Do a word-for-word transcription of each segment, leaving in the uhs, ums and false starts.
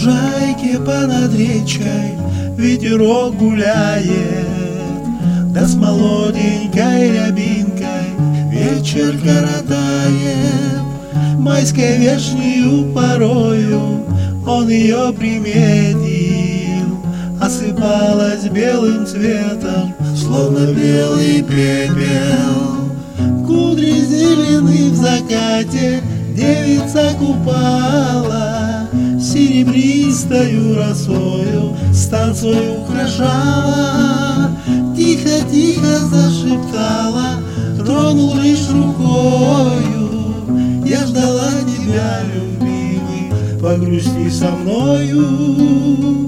лужайке понад речкой ветерок гуляет, да с молоденькой рябинкой вечер коротает. Майской вешнею порою он ее приметил, осыпалась белым цветом, словно белый пепел. Кудри зелены в закате девица купала, серебристою росою станцию украшала. Тихо-тихо зашептала, тронул лишь рукою: я ждала тебя, любимый, погрусти со мною.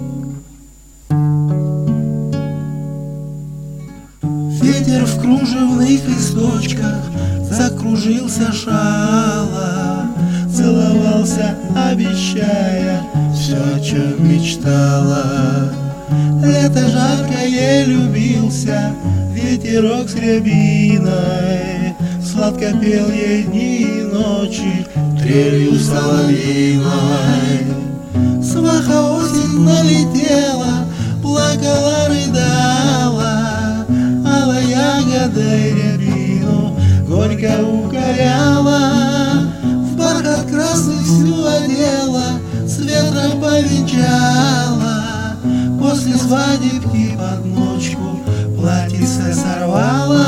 Ветер в кружевных листочках закружился шало, целовался, обещая все, о чем мечтала. Лето жаркое любился ветерок с рябиной, сладко пел ей дни и ночи трелью соловьиной. Сваха осень налетела, плакала, рыдала, алой ягодой рябину горько укоряла. В бархат красный всю одела, с ветром повенчала, после свадебки под ночку платьице сорвала.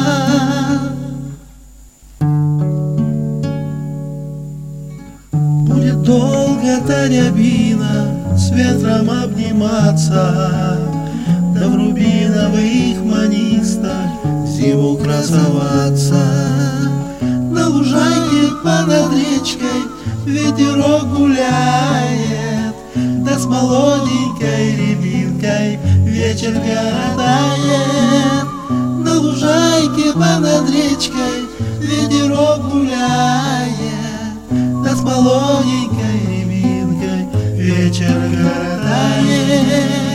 Будет долго та рябина с ветром обниматься, да в рубиновых манистах зиму красоваться. На лужайке понад речкой ветерок гуляет, да с молоденькой рябинкой вечер коротает. На лужайке понад речкой ветерок гуляет, да с молоденькой рябинкой вечер коротает.